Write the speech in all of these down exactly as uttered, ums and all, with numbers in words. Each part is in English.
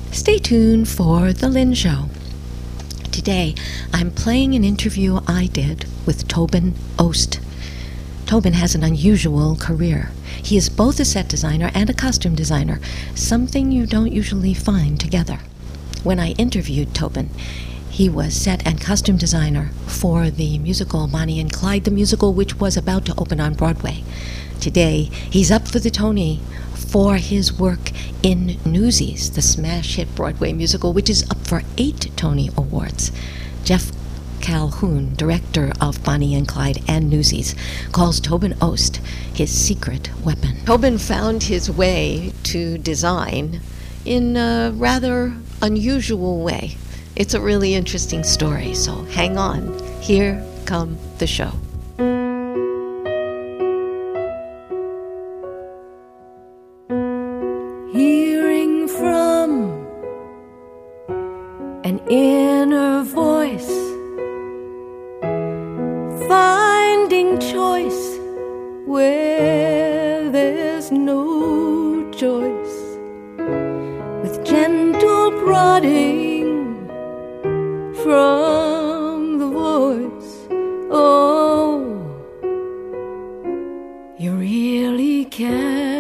Stay tuned for The Lynn Show. Today, I'm playing an interview I did with Tobin Ost. Tobin has an unusual career. He is both a set designer and a costume designer, something you don't usually find together. When I interviewed Tobin, he was set and costume designer for the musical Bonnie and Clyde, the musical which was about to open on Broadway. Today, he's up for the Tony for his work in Newsies, the smash hit Broadway musical, which is up for eight Tony Awards. Jeff Calhoun, director of Bonnie and Clyde and Newsies, calls Tobin Ost his secret weapon. Tobin found his way to design in a rather unusual way. It's a really interesting story, so hang on. Here come the show. Hearing from an inner voice, finding choice where there's no choice, with gentle prodding from the voice. Oh, you really can.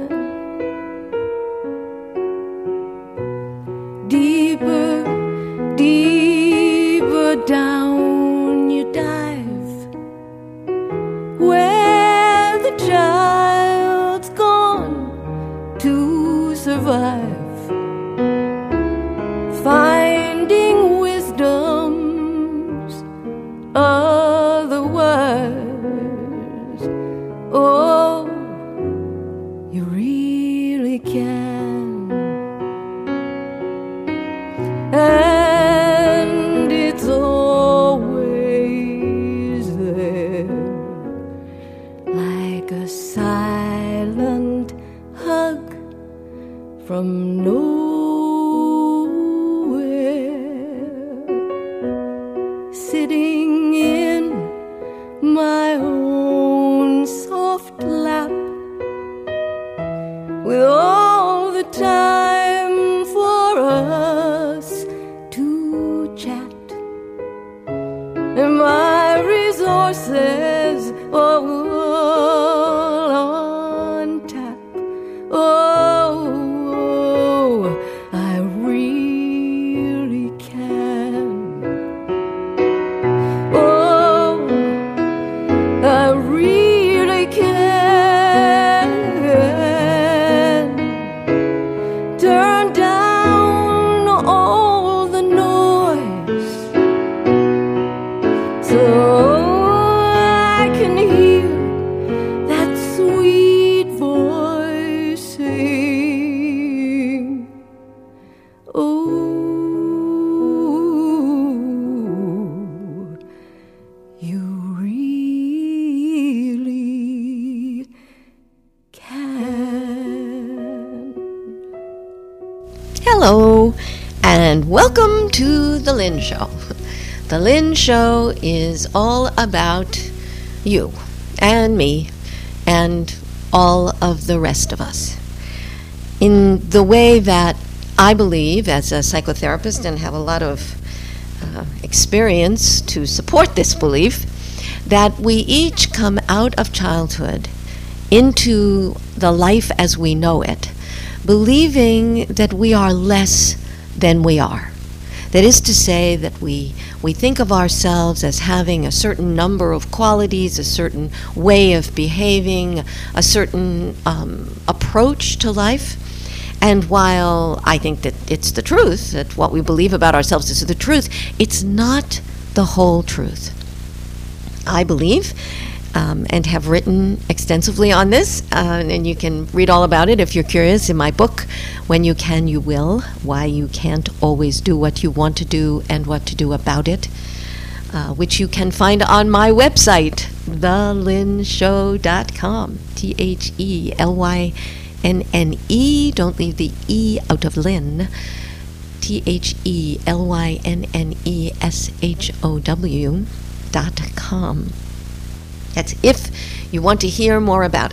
Deeper, deeper down you dive, where the child's gone to survive, finding wisdom's otherwise. Oh, you really can. And it's always there, like a silent hug from nowhere, sitting in my own soft lap, with all the time for us to chat, and my resources all on tap. Oh, I really can. Oh, I really can. Turn down all the noise so I can hear that sweet voice sing. Oh, you really can. Hello, and welcome to The Lynn Show. The Lynn Show is all about you and me and all of the rest of us. In the way that I believe, as a psychotherapist, and have a lot of uh, experience to support this belief, that we each come out of childhood into the life as we know it, believing that we are less than we are. That is to say that we, we think of ourselves as having a certain number of qualities, a certain way of behaving, a certain um, approach to life. And while I think that it's the truth, that what we believe about ourselves is the truth, it's not the whole truth. I believe, um, and have written extensively on this, uh, and you can read all about it if you're curious in my book, When You Can, You Will, Why You Can't Always Do What You Want to Do and What to Do About It, uh, which you can find on my website, the lynn show dot com, T H E L Y N N E, don't leave the E out of Lynn, T H E L Y N N E S H O W dot com. That's if you want to hear more about it.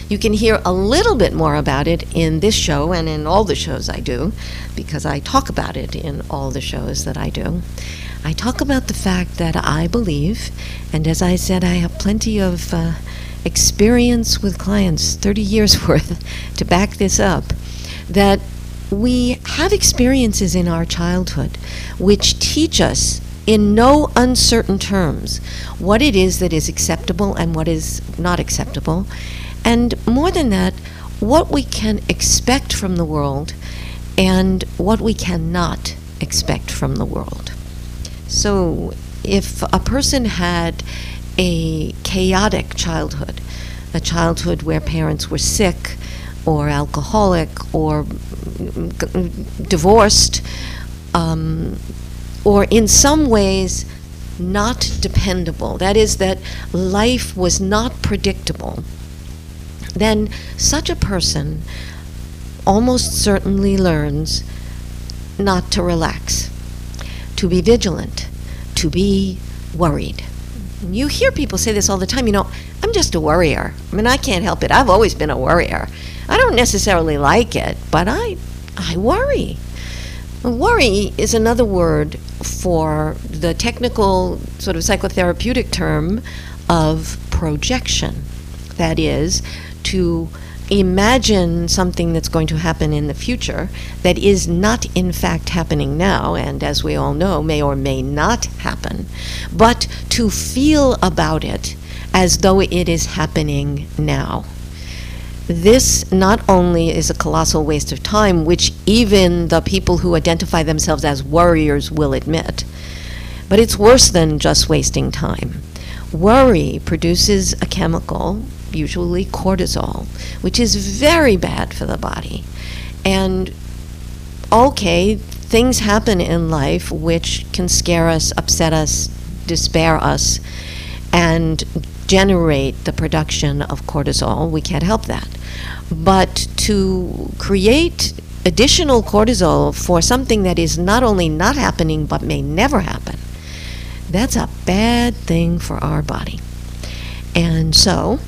You can hear a little bit more about it in this show and in all the shows I do, because I talk about it in all the shows that I do. I talk about the fact that I believe, and as I said, I have plenty of uh, experience with clients, thirty years worth, to back this up, that we have experiences in our childhood which teach us in no uncertain terms what it is that is acceptable and what is not acceptable. And more than that, what we can expect from the world and what we cannot expect from the world. So if a person had a chaotic childhood, a childhood where parents were sick or alcoholic or g- divorced, um, or in some ways not dependable, that is, that life was not predictable, then such a person almost certainly learns not to relax, to be vigilant, to be worried. You hear people say this all the time, you know, I'm just a worrier. I mean, I can't help it. I've always been a worrier. I don't necessarily like it, but I, I worry. Worry is another word for the technical sort of psychotherapeutic term of projection. That is, to imagine something that's going to happen in the future that is not in fact happening now, and as we all know, may or may not happen, but to feel about it as though it is happening now. This not only is a colossal waste of time, which even the people who identify themselves as worriers will admit, but it's worse than just wasting time. Worry produces a chemical, usually cortisol, which is very bad for the body. And okay, things happen in life which can scare us, upset us, despair us, and generate the production of cortisol. We can't help that. But to create additional cortisol for something that is not only not happening but may never happen, that's a bad thing for our body. And so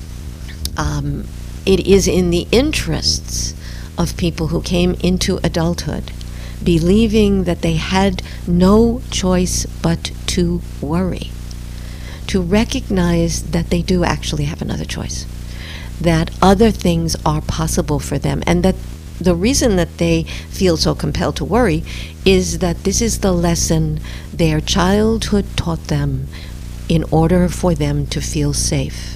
um, it is in the interests of people who came into adulthood believing that they had no choice but to worry, to recognize that they do actually have another choice, that other things are possible for them, and that the reason that they feel so compelled to worry is that this is the lesson their childhood taught them in order for them to feel safe.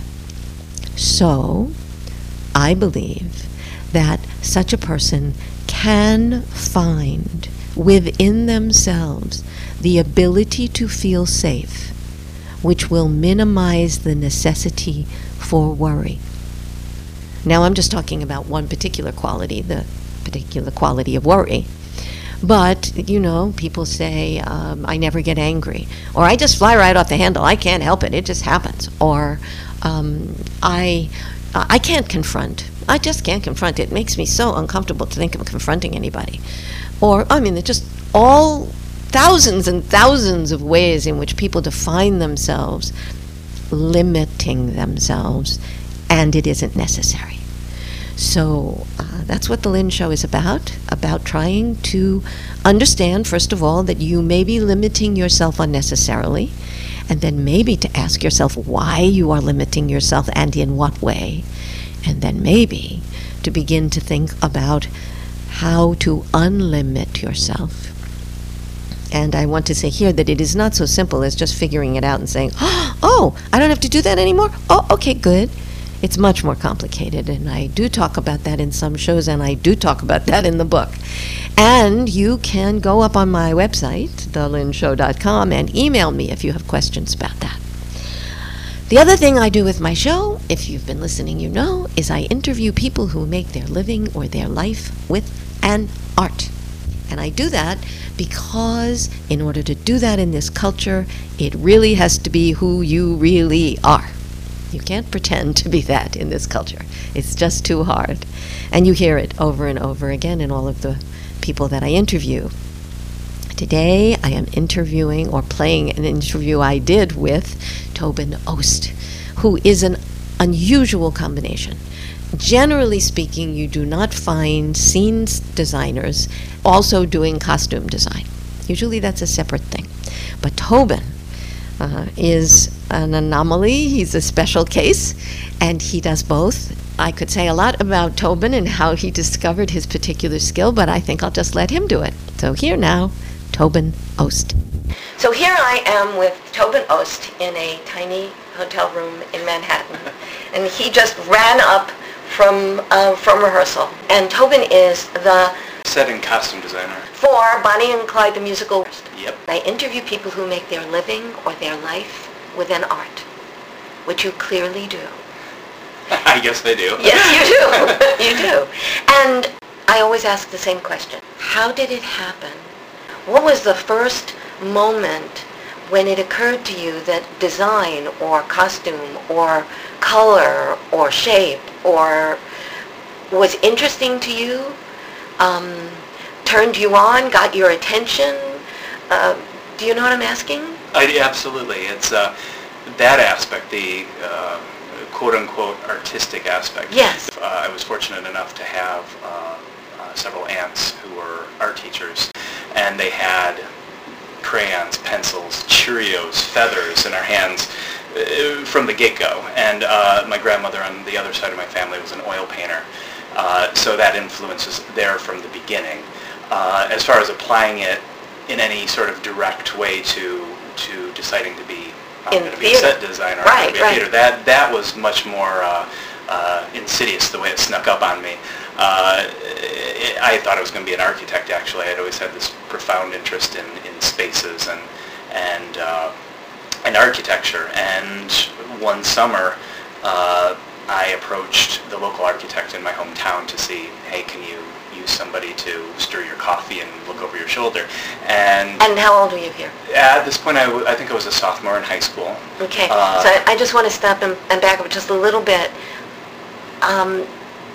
So, I believe that such a person can find within themselves the ability to feel safe, which will minimize the necessity for worry. Now, I'm just talking about one particular quality, the particular quality of worry. But, you know, people say, um, I never get angry. Or I just fly right off the handle. I can't help it. It just happens. Or um, I, I can't confront. I just can't confront. It makes me so uncomfortable to think of confronting anybody. Or, I mean, there's just all thousands and thousands of ways in which people define themselves, limiting themselves, and it isn't necessary. So uh, that's what the Lynn Show is about, about trying to understand, first of all, that you may be limiting yourself unnecessarily, and then maybe to ask yourself why you are limiting yourself and in what way, and then maybe to begin to think about how to unlimit yourself. And I want to say here that it is not so simple as just figuring it out and saying, oh, I don't have to do that anymore? Oh, okay, good. It's much more complicated, and I do talk about that in some shows, and I do talk about that in the book. And you can go up on my website, the lynn show dot com, and email me if you have questions about that. The other thing I do with my show, if you've been listening, you know, is I interview people who make their living or their life with an art. And I do that because in order to do that in this culture, it really has to be who you really are. You can't pretend to be that in this culture. It's just too hard. And you hear it over and over again in all of the people that I interview. Today, I am interviewing or playing an interview I did with Tobin Ost, who is an unusual combination. generally speaking, you do not find scenes designers also doing costume design. Usually that's a separate thing. But Tobin uh, is an anomaly. He's a special case, and he does both. I could say a lot about Tobin and how he discovered his particular skill, but I think I'll just let him do it. So here now, Tobin Ost. So here I am with Tobin Ost in a tiny hotel room in Manhattan, and he just ran up from uh, from rehearsal. And Tobin is the set and costume designer for Bonnie and Clyde the musical. Yep. I interview people who make their living or their life within art, which you clearly do. I guess they do. Yes, you do. You do. And I always ask the same question. How did it happen? What was the first moment when it occurred to you that design or costume or color or shape or was interesting to you, um, turned you on, got your attention? Uh, do you know what I'm asking? I, absolutely. It's uh, that aspect, the uh, quote-unquote artistic aspect. Yes. Uh, I was fortunate enough to have uh, uh, several aunts who were art teachers, and they had crayons, pencils, Cheerios, feathers in our hands uh, from the get-go. And uh, my grandmother on the other side of my family was an oil painter, uh, so that influence was there from the beginning. Uh, as far as applying it in any sort of direct way to to deciding to be I'm going to be a set designer, right, I'm going to be a right. theater. That that was much more uh, uh, insidious the way it snuck up on me. Uh, it, I thought I was going to be an architect. Actually, I'd always had this profound interest in, in spaces and and uh, and architecture. And one summer, uh, I approached the local architect in my hometown to see, hey, can you use somebody to stir your coffee and look over your shoulder? And And how old were you here? at this point, I, w- I think I was a sophomore in high school. Okay, Uh, so I, I just want to stop and, and back up just a little bit. Um,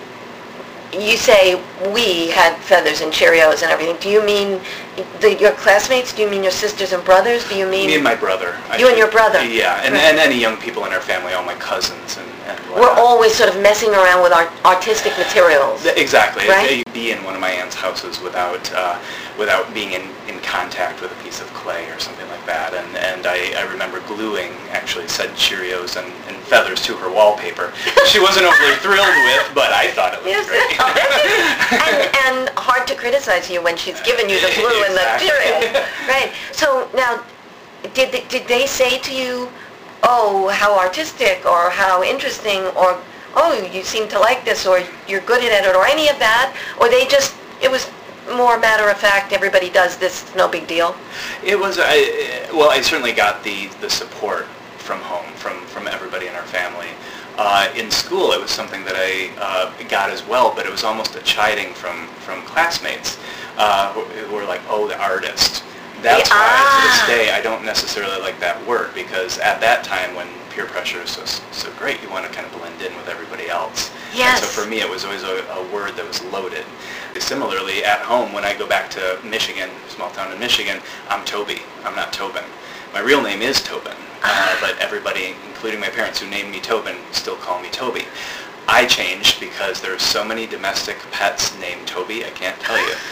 you say we had feathers and Cheerios and everything. Do you mean the, your classmates? Do you mean your sisters and brothers? Do you mean... Me and my brother. I You and should- your brother. Yeah, and, Right. and any young people in our family, all my cousins and, and We're whatnot. always sort of messing around with our artistic materials. Th- Exactly. Right? You'd be in one of my aunt's houses without uh, without being in, in contact with a piece of clay or something like that. And and I, I remember gluing actually said Cheerios and, and feathers to her wallpaper. She wasn't overly thrilled with, but I thought it was Yes. great. and, and hard to criticize you when she's given you the glue and the Exactly. Cheerios. Right. So now, did they, did they say to you, oh, how artistic, or how interesting, or oh, you seem to like this, or you're good at it, or any of that? Or they just, it was more matter of fact, everybody does this, no big deal? It was, I, well, I certainly got the, the support from home, from, from everybody in our family. Uh, in school, it was something that I uh, got as well, but it was almost a chiding from, from classmates uh, who, who were like, oh, the artist. That's Yeah, why, to ah. this day, I don't necessarily like that word, because at that time when peer pressure is so, so great, you want to kind of blend in with everybody else. Yes. And so for me, it was always a, a word that was loaded. Similarly, at home, when I go back to Michigan, small town in Michigan, I'm Toby. I'm not Tobin. My real name is Tobin, uh, but everybody, including my parents who named me Tobin, still call me Toby. I changed because there's so many domestic pets named Toby, I can't tell you.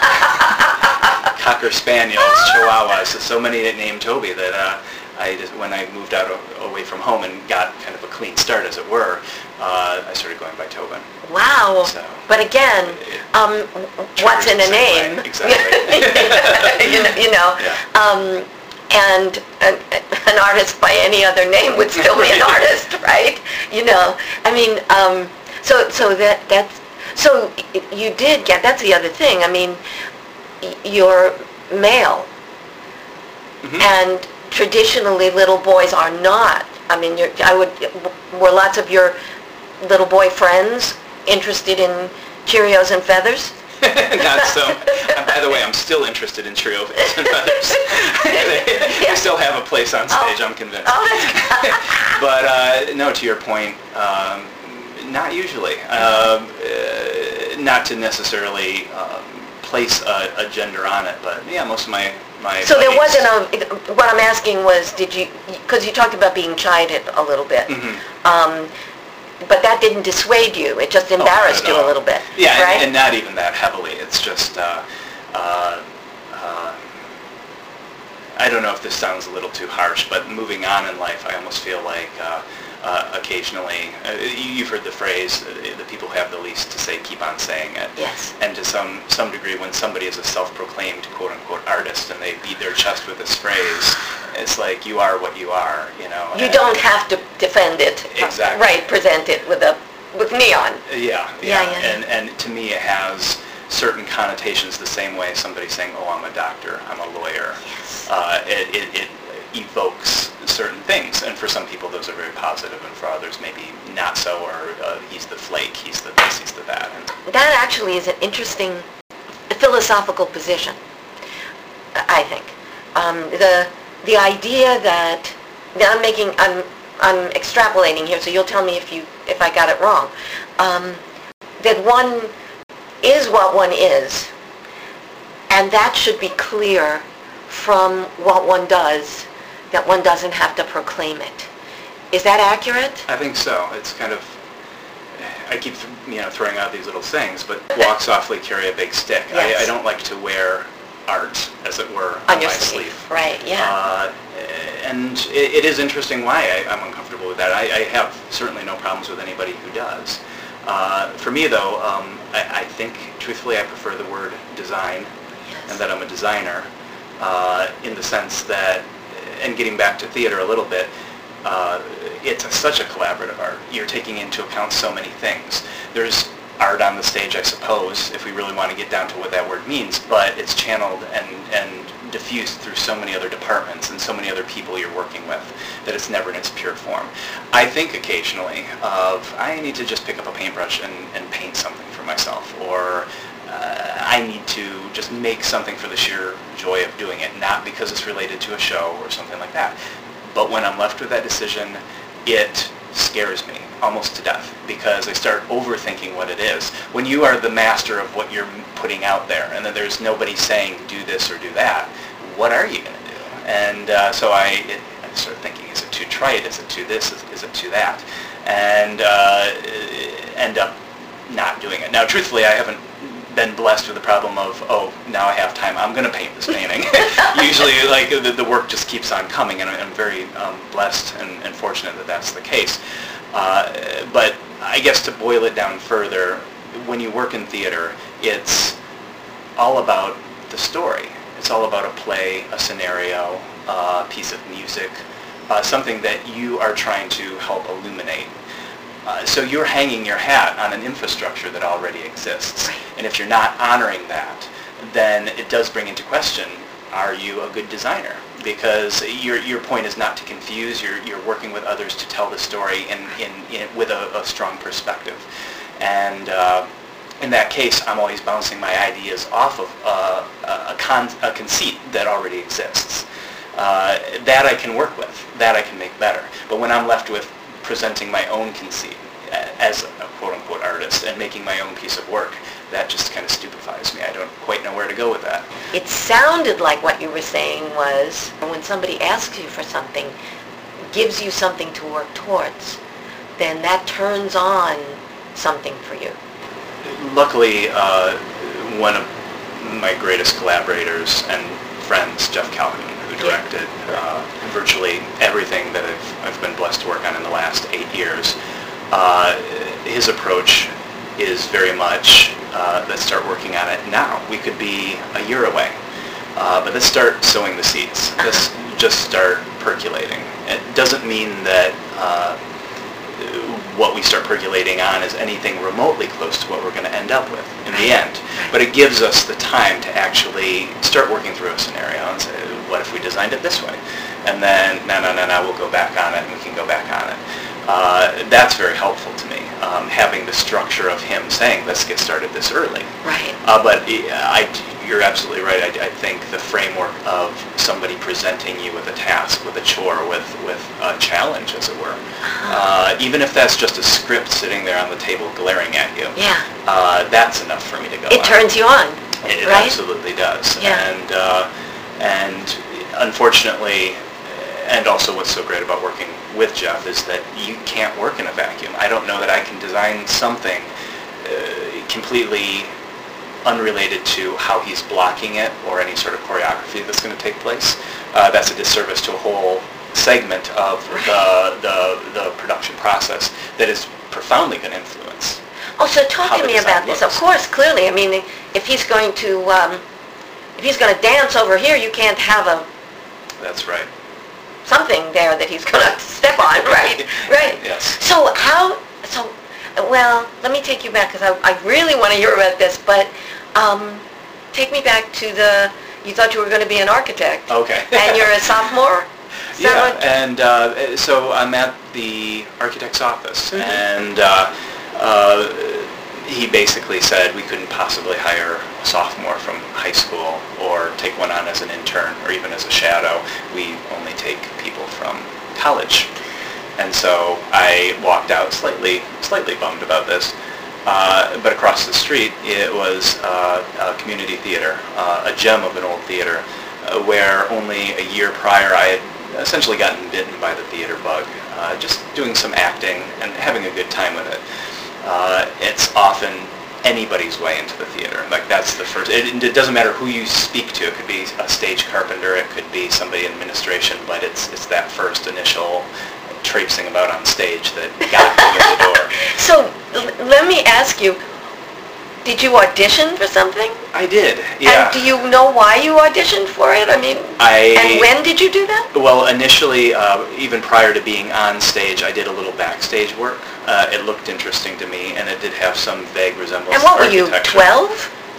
Cocker Spaniels, Chihuahuas, so many named Toby that uh, I just, when I moved out o- away from home and got kind of a clean start, as it were, uh, I started going by Tobin. Wow. So, but again, um, what's in a Triggers the same name? way. Exactly. you know, you know. Yeah. Um, and an, an artist by any other name would still be an Right. artist, right? You know, I mean, um, so so that that's so y- you did get. That's the other thing. I mean, y- you're male, Mhm. and traditionally little boys are not. I mean, you're, I would. Were lots of your little boy friends interested in Cheerios and feathers? Not so. And by the way, I'm still interested in Cheerios and feathers. they, they still have a place on stage, I'm convinced. Oh, that's But uh, no, to your point, um, not usually. Um, uh, not to necessarily um, place a, a gender on it, but yeah, most of my my. So there buddies- wasn't a, what I'm asking was, did you, because you talked about being chided a little bit. Mhm. Um, but that didn't dissuade you. It just embarrassed Oh, not at you a all. little bit, Yeah, right? and, and not even that heavily. It's just, uh, uh, uh, I don't know if this sounds a little too harsh, but moving on in life, I almost feel like uh, uh, occasionally, uh, you've heard the phrase, uh, the people who have the least to say keep on saying it. Yes. And to some some degree, when somebody is a self-proclaimed quote-unquote artist and they beat their chest with this phrase, it's like you are what you are, you know. You and- don't have to defend it. Exactly. Right, present it with a with neon. Yeah, Yeah, yeah, yeah, and and to me it has certain connotations the same way somebody saying, "Oh, I'm a doctor, I'm a lawyer." Yes. Uh, it, it it evokes certain things, and for some people those are very positive, and for others maybe not so. Or uh, he's the flake, he's the this, he's the that. And That actually is an interesting philosophical position, I think. Um, the the idea that now I'm making I'm I'm extrapolating here, so you'll tell me if you if I got it wrong. Um, that one is what one is, and that should be clear from what one does, that one doesn't have to proclaim it. Is that accurate? I think so. It's kind of, I keep you know throwing out these little sayings, but walk softly, carry a big stick. Yes. I, I don't like to wear art, as it were, On on your my sleeve. sleeve. Right, yeah. Uh, and it, it is interesting why I, I'm uncomfortable with that. I, I have certainly no problems with anybody who does. Uh, for me, though, um, I, I think, truthfully, I prefer the word design, Yes. and that I'm a designer, uh, in the sense that, and getting back to theater a little bit, uh, it's a, such a collaborative art. You're taking into account so many things. There's art on the stage, I suppose, if we really want to get down to what that word means, but it's channeled and, and diffused through so many other departments and so many other people you're working with that it's never in its pure form. I think occasionally of, I need to just pick up a paintbrush and, and paint something for myself, or uh, I need to just make something for the sheer joy of doing it, not because it's related to a show or something like that. But when I'm left with that decision, it scares me almost to death, because I start overthinking what it is. When you are the master of what you're putting out there, and then there's nobody saying do this or do that, what are you going to do? And uh, so I, it, I start thinking, is it too trite? Is it too this? Is, is it too that? And uh, end up not doing it. Now, truthfully, I haven't been blessed with the problem of, oh, now I have time, I'm going to paint this painting. Usually, like, the, the work just keeps on coming, and I'm very um, blessed and, and fortunate that that's the case. Uh, but I guess to boil it down further, when you work in theater, it's all about the story. It's all about a play, a scenario, a piece of music, uh, something that you are trying to help illuminate. Uh, so you're hanging your hat on an infrastructure that already exists. And if you're not honoring that, then it does bring into question, are you a good designer? Because your your point is not to confuse, you're, you're working with others to tell the story in, in, in with a, a strong perspective. And uh, in that case, I'm always bouncing my ideas off of uh, a, con- a conceit that already exists. Uh, that I can work with, that I can make better. But when I'm left with presenting my own conceit as a quote-unquote artist and making my own piece of work, that just kind of stupefies me. I don't quite know where to go with that. It sounded like what you were saying was when somebody asks you for something, gives you something to work towards, then that turns on something for you. Luckily, uh, one of my greatest collaborators and friends, Jeff Calhoun, who directed uh, virtually everything that I've, I've been blessed to work on in the last eight years, uh, his approach is very much, uh, let's start working on it now. We could be a year away, uh, but let's start sowing the seeds. Let's just start percolating. It doesn't mean that uh, what we start percolating on is anything remotely close to what we're going to end up with in the end. But it gives us the time to actually start working through a scenario and say, what if we designed it this way? And then, no, no, no, no, we'll go back on it, and we can go back on it. Uh, that's very helpful to me, um, having the structure of him saying, let's get started this early. Right. Uh, but I, you're absolutely right. I, I think the framework of somebody presenting you with a task, with a chore, with, with a challenge, as it were, uh, even if that's just a script sitting there on the table glaring at you, Yeah. uh, that's enough for me to go It on. turns you on, It, it right? absolutely does. Yeah. And, uh, and unfortunately, and also what's so great about working with Jeff is that you can't work in a vacuum. I don't know that I can design something uh, completely unrelated to how he's blocking it or any sort of choreography that's going to take place. Uh, that's a disservice to a whole segment of the, the, the production process that is profoundly going to influence. Oh, so talk how to the me design about this. Of looks. course, clearly, I mean, if he's going to, um, if he's going to dance over here, you can't have a That's right. something there that he's going to step on, right? Right. Yes. So how, so, well, let me take you back, because I, I really want to hear about this, but um, take me back to the, you thought you were going to be an architect. Okay. And you're a sophomore? Is that Yeah, what- and uh, so I'm at the architect's office, Mhm. and uh, uh, he basically said we couldn't possibly hire a sophomore from high school or take one on as an intern or even as a shadow. We only take people from college. And so I walked out slightly, slightly bummed about this. Uh, but across the street, it was uh, a community theater, uh, a gem of an old theater, uh, where only a year prior I had essentially gotten bitten by the theater bug, uh, just doing some acting and having a good time with it. Uh, it's often anybody's way into the theater. Like that's the first, it, it doesn't matter who you speak to. It could be a stage carpenter, it could be somebody in administration, but it's it's that first initial traipsing about on stage that got you in the door. So l- let me ask you, did you audition for something? I did, yeah. And do you know why you auditioned for it? I mean, I, and when did you do that? Well, initially, uh, even prior to being on stage, I did a little backstage work. Uh, it looked interesting to me, and it did have some vague resemblance And what to were you, architecture. twelve?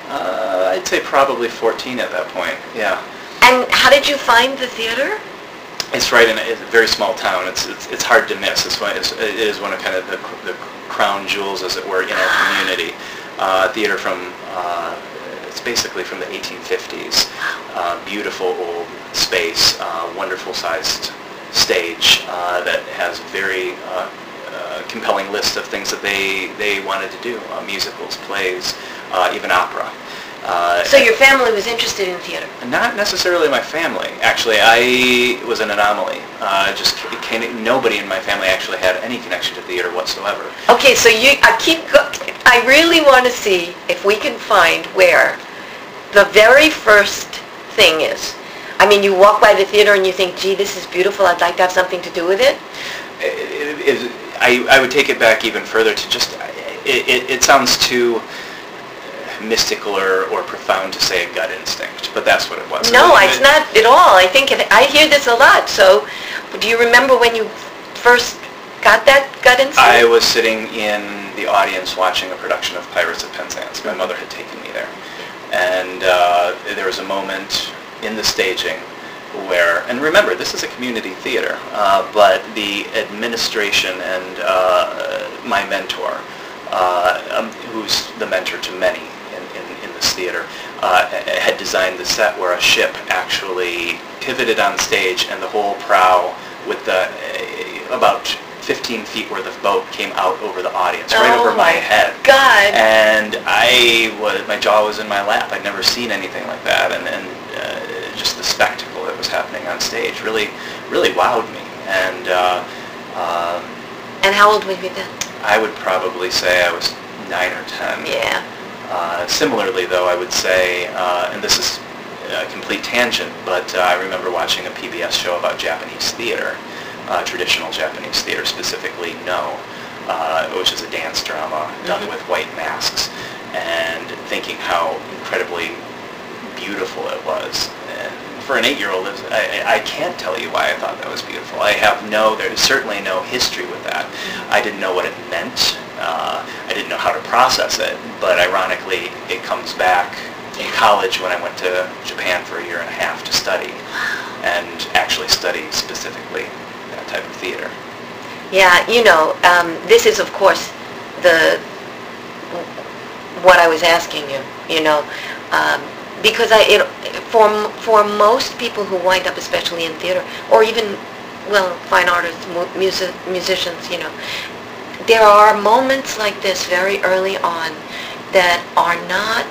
Uh, I'd say probably fourteen at that point, yeah. And how did you find the theater? It's right in a, it's a very small town. It's it's, it's hard to miss. It's one, it's, it is one of kind of the, the crown jewels, as it were, in our community. Uh, theater from, uh, it's basically from the eighteen fifties. Uh, beautiful old space, uh, wonderful sized stage uh, that has very uh, uh, compelling list of things that they, they wanted to do, uh, musicals, plays, uh, even opera. Uh, So your family was interested in theater? Not necessarily my family. Actually, I was an anomaly. Uh, just it came, nobody in my family actually had any connection to theater whatsoever. Okay, so you, I keep, go- I really want to see if we can find where the very first thing is. I mean, you walk by the theater and you think, gee, this is beautiful, I'd like to have something to do with it. It, it, it, I, I would take it back even further to just, it, it, it sounds too mystical or, or profound to say a gut instinct, but that's what it was. No, It- it's not at all. I think, it, I hear this a lot, so do you remember when you first got that gut instinct? I was sitting in the audience watching a production of Pirates of Penzance. My mother had taken me there. And uh, there was a moment in the staging where, and remember, this is a community theater, uh, but the administration and uh, my mentor, uh, um, who's the mentor to many in, in, in this theater, uh, had designed the set where a ship actually pivoted on stage and the whole prow with the uh, about fifteen feet worth of boat came out over the audience, right Oh over my my head. God. And I was, my jaw was in my lap. I'd never seen anything like that, and, and uh, just the spectacle that was happening on stage really, really wowed me. And uh, um, And how old were you then? I would probably say I was nine or ten. Yeah. Uh, similarly, though, I would say, uh, and this is a complete tangent, but uh, I remember watching a P B S show about Japanese theater, uh, traditional Japanese theater, specifically No, uh, which is a dance drama done Mhm. with white masks, and thinking how incredibly beautiful it was. And for an eight-year-old, I, I can't tell you why I thought that was beautiful. I have no, there's certainly no history with that. I didn't know what it meant. Uh, I didn't know how to process it, but ironically, it comes back in college when I went to Japan for a year and a half to study, and actually study specifically that type of theater. Yeah, you know, um, this is, of course, the what I was asking you, you know, um, because I, it, for, for most people who wind up, especially in theater, or even, well, fine artists, mu- music, musicians, you know, there are moments like this very early on that are not,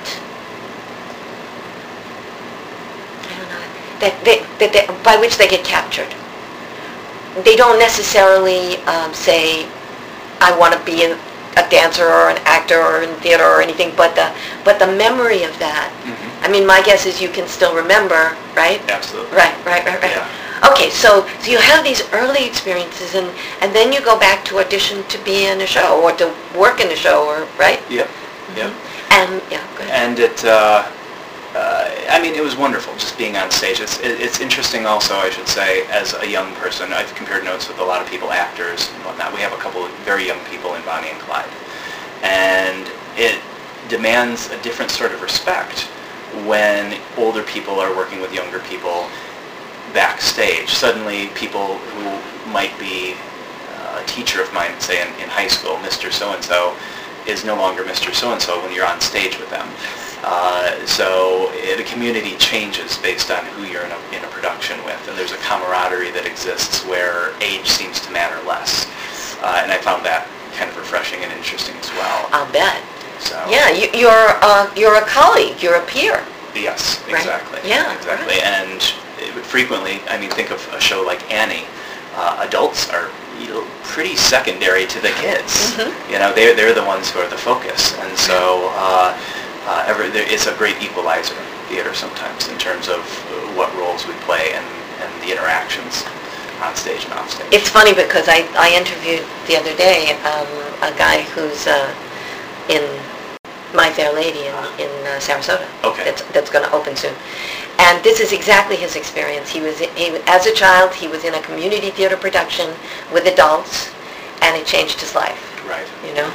I don't know, that they, that they, by which they get captured. they don't necessarily um, say, I want to be a, a dancer or an actor or in theater or anything, but the but the memory of that. Mm-hmm. I mean, my guess is you can still remember, right? Absolutely. Right, right, right, right. Yeah. Okay, so so you have these early experiences, and and then you go back to audition to be in a show or to work in a show, or right? Yep. Yep. And yeah, go ahead. And it, uh, uh, I mean, it was wonderful just being on stage. It's it, it's interesting also, I should say, as a young person. I've compared notes with a lot of people, actors and whatnot. We have a couple of very young people in Bonnie and Clyde, and it demands a different sort of respect when older people are working with younger people backstage. Suddenly, people who might be uh, a teacher of mine, say in, in high school, Mister So-and-so, is no longer Mister So-and-so when you're on stage with them. Uh, so uh, the community changes based on who you're in a, in a production with, and there's a camaraderie that exists where age seems to matter less. Uh, and I found that kind of refreshing and interesting as well. I'll bet. So Yeah, you, you're uh, you're a colleague, you're a peer. yes, Right. exactly. Yeah, exactly. right. And it would frequently, I mean, think of a show like Annie. Uh, adults are you know, pretty secondary to the kids. Mhm. You know, they're they're the ones who are the focus, and so uh, uh, ever there, it's a great equalizer in theater sometimes in terms of uh, what roles we play and, and the interactions on stage and off stage. It's funny because I, I interviewed the other day um, a guy who's uh, in My Fair Lady in, in uh, Sarasota. Okay. That's, that's going to open soon. And this is exactly his experience. He was, he, as a child, he was in a community theater production with adults, and it changed his life, Right. you know?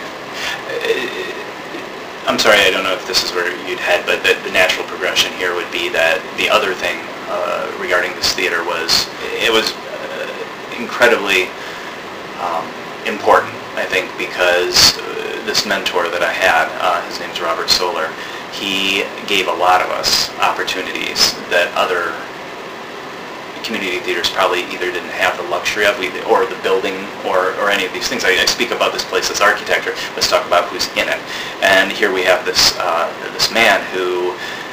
Uh, I'm sorry, I don't know if this is where you'd head, but the, the natural progression here would be that the other thing uh, regarding this theater was, it was uh, incredibly um, important, I think, because uh, this mentor that I had, uh, his name's Robert Solar, he gave a lot of us opportunities that other community theaters probably either didn't have the luxury of, or the building, or, or any of these things. I, I speak about this place as architecture. Let's talk about who's in it. And here we have this uh, this man who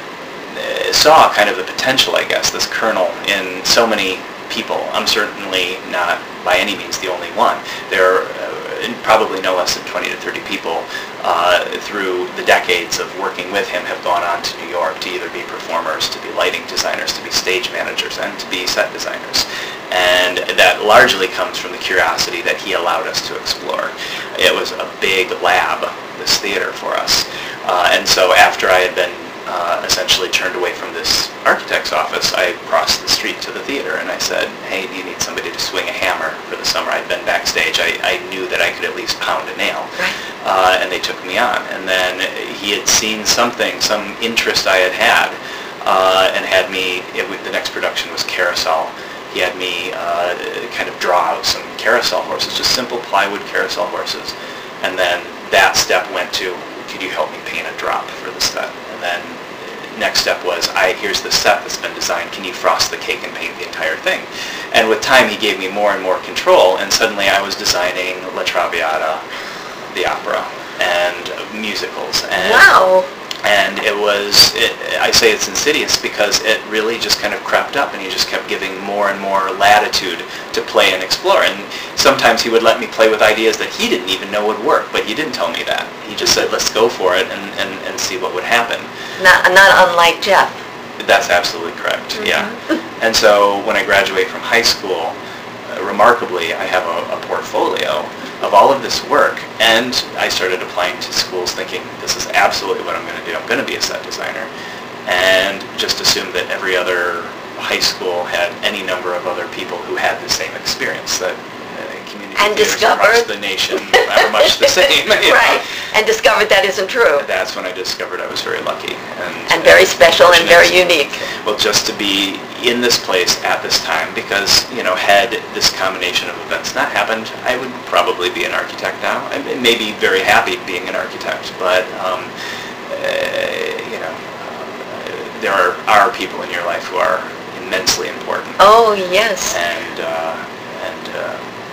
uh, saw kind of the potential, I guess, this kernel in so many people. I'm certainly not by any means the only one. There are uh, probably no less than twenty to thirty people uh, through the decades of working with him have gone on to New York to either be performers, to be lighting designers, to be stage managers, and to be set designers. And that largely comes from the curiosity that he allowed us to explore. It was a big lab, this theater, for us. Uh, and so after I had been Uh, essentially turned away from this architect's office, I crossed the street to the theater and I said, hey, do you need somebody to swing a hammer for the summer? I'd been backstage. I, I knew that I could at least pound a nail. Right. Uh, and they took me on. And then he had seen something, some interest I had had, uh, and had me, it, the next production was Carousel. He had me uh, kind of draw out some carousel horses, just simple plywood carousel horses. And then that step went to, could you help me paint a drop for the set? And then next step was, I here's the set that's been designed. Can you frost the cake and paint the entire thing? And with time, he gave me more and more control, and suddenly I was designing La Traviata, the opera, and musicals. And Wow. And it was, it, I say it's insidious because it really just kind of crept up, and he just kept giving more and more latitude to play and explore. And sometimes he would let me play with ideas that he didn't even know would work, but he didn't tell me that. He just said, let's go for it and, and, and see what would happen. Not, not unlike Jeff. That's absolutely correct, Mm-hmm. yeah. And so when I graduate from high school, uh, remarkably, I have a, a portfolio of all of this work, and I started applying to schools thinking, this is absolutely what I'm going to do. I'm going to be a set designer. And just assumed that every other high school had any number of other people who had the same experience, that uh, community And theaters discovered- across the nation are much the same. you know. Right. And discovered that isn't true. That's when I discovered I was very lucky. And, And very special and very fortunate. unique. Well, just to be in this place at this time, because, you know, had this combination of events not happened, I would probably be an architect now. I may be very happy being an architect, but, um, uh, you know, uh, there are, are people in your life who are immensely important. Oh, yes. And, uh, and uh,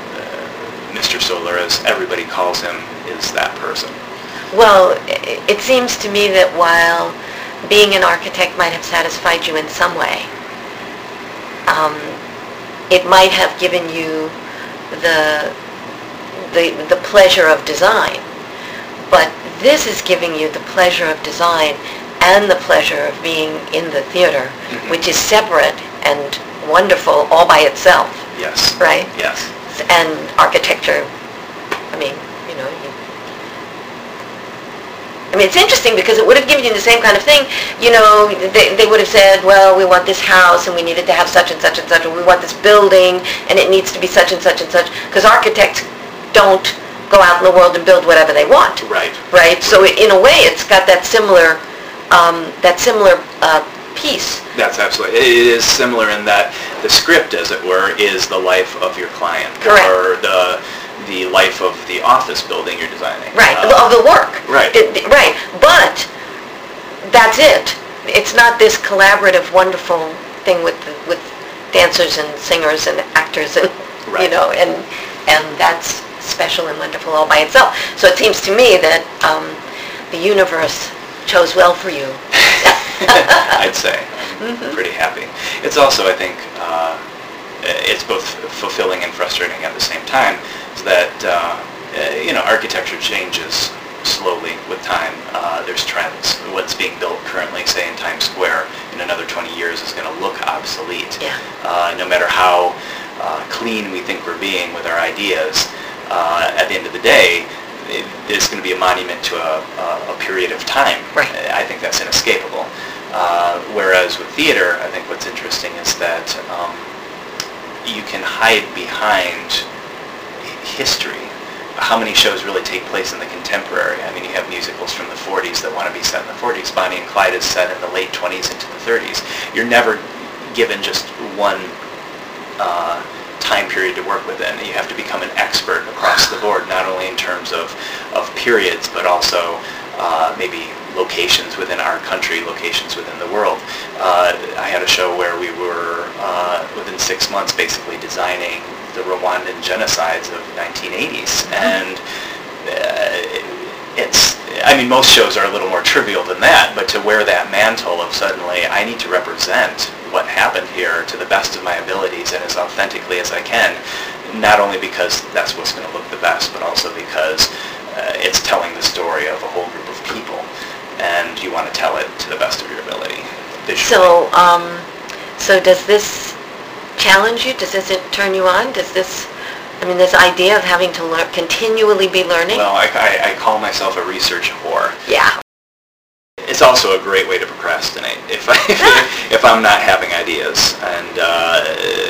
uh, Mister Solar, as everybody calls him, is that person. Well, i- it seems to me that while being an architect might have satisfied you in some way, um, it might have given you the the the pleasure of design, but this is giving you the pleasure of design and the pleasure of being in the theater, mm-hmm. which is separate and wonderful all by itself. Yes. Right? Yes. And architecture, I mean, you know, you, I mean, it's interesting because it would have given you the same kind of thing. You know, they, they would have said, well, we want this house and we need it to have such and such and such, or we want this building and it needs to be such and such and such, because architects don't go out in the world and build whatever they want. Right. Right? So in a way, it's got that similar, um, that similar uh, piece. That's absolutely. It is similar in that the script, as it were, is the life of your client. Correct. Or the the life of the office building you're designing. Right. Uh, of the work. Right. It, it- right. But that's it. It's not this collaborative, wonderful thing with the, with dancers and singers and actors and you Right. know, and and that's special and wonderful all by itself. So it seems to me that um, the universe chose well for you. I'd say. I'm Mm-hmm. pretty happy. It's also, I think, uh, it's both fulfilling and frustrating at the same time, is that, uh, you know, architecture changes slowly with time. Uh, there's trends. What's being built currently, say, in Times Square, in another twenty years is going to look obsolete. Yeah. Uh, no matter how uh, clean we think we're being with our ideas, uh, at the end of the day, it, it's going to be a monument to a, a, a period of time. Right. I think that's inescapable. Uh, whereas with theater, I think what's interesting is that um, you can hide behind history. How many shows really take place in the contemporary? I mean, you have musicals from the forties that want to be set in the forties. Bonnie and Clyde is set in the late twenties into the thirties. You're never given just one uh, time period to work within. You have to become an expert across the board, not only in terms of, of periods, but also uh, maybe locations within our country, locations within the world. Uh, I had a show where we were, uh, within six months, basically designing the Rwandan genocides of nineteen eighties. And uh, it's, I mean, most shows are a little more trivial than that, but to wear that mantle of suddenly, I need to represent what happened here to the best of my abilities and as authentically as I can, not only because that's what's going to look the best, but also because uh, it's telling the story of a whole group of people, and you want to tell it to the best of your ability visually. So, um, so does this challenge you? Does this turn you on? Does this, I mean, this idea of having to learn, continually be learning? Well, I, I, I call myself a research whore. Yeah. It's also a great way to procrastinate if, I, if I'm not having ideas and uh,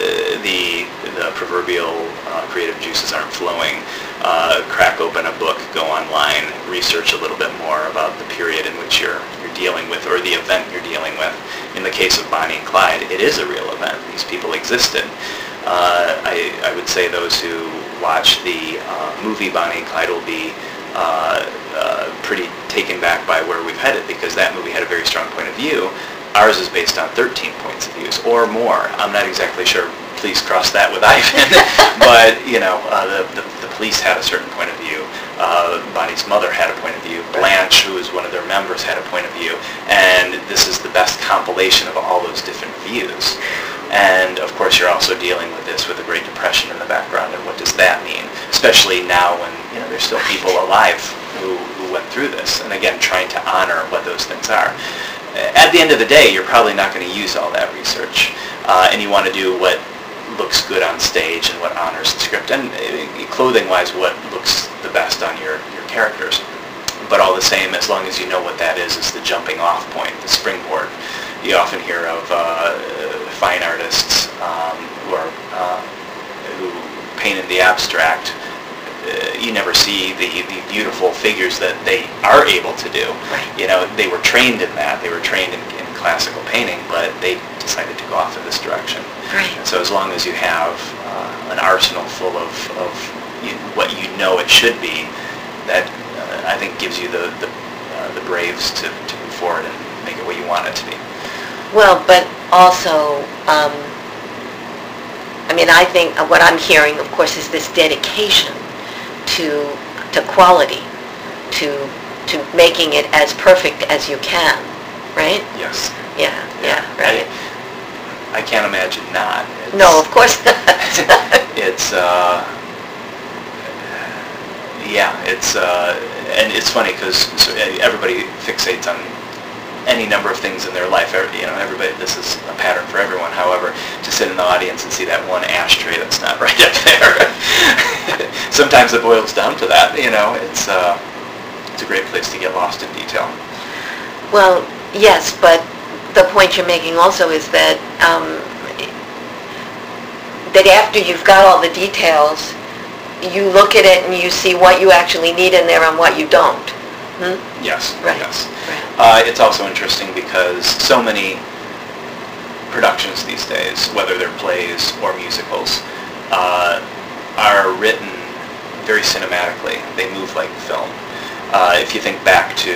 the the proverbial uh, creative juices aren't flowing. Uh, crack open a book, go online, research a little bit more about the period in which you're you're dealing with, or the event you're dealing with. In the case of Bonnie and Clyde, it is a real event. These people existed. Uh, I, I would say those who watch the uh, movie Bonnie and Clyde will be uh, uh, pretty taken back by where we've headed, because that movie had a very strong point of view. Ours is based on thirteen points of views or more. I'm not exactly sure. Please cross that with Ivan. But, you know, uh, the, the, the police had a certain point of view. Uh, Bonnie's mother had a point of view. Blanche, who is one of their members, had a point of view. And this is the best compilation of all those different views. And, of course, you're also dealing with this with the Great Depression in the background, and what does that mean? Especially now when, you know, there's still people alive who, who went through this. And, again, trying to honor what those things are. At the end of the day, you're probably not going to use all that research. Uh, and you want to do what looks good on stage and what honors the script, and uh, clothing-wise, what looks the best on your, your characters. But all the same, as long as you know what that is, is the jumping-off point, the springboard. You often hear of uh, fine artists um, who are uh, who paint in the abstract. Uh, you never see the, the beautiful figures that they are able to do. You know, they were trained in that. They were trained in, in classical painting, but they decided to go off in this direction. Right. And so as long as you have uh, an arsenal full of, of you, what you know it should be, that uh, I think gives you the the, uh, the braves to, to move forward and make it what you want it to be. Well, but also, um, I mean, I think what I'm hearing, of course, is this dedication to to quality, to to making it as perfect as you can, right? Yes. Yeah, yeah, right. I, I can't imagine not. It's, No, of course not. it's, uh, yeah, it's, uh, and it's funny because everybody fixates on any number of things in their life. You know, everybody, this is a pattern for everyone. However, to sit in the audience and see that one ashtray that's not right up there, sometimes it boils down to that. You know, it's uh, it's a great place to get lost in detail. Well, yes, but the point you're making also is that um, that after you've got all the details, you look at it and you see what you actually need in there and what you don't. Hmm? Yes, Right. yes. Right. Uh, it's also interesting because so many productions these days, whether they're plays or musicals, uh, are written very cinematically. They move like film. Uh, if you think back to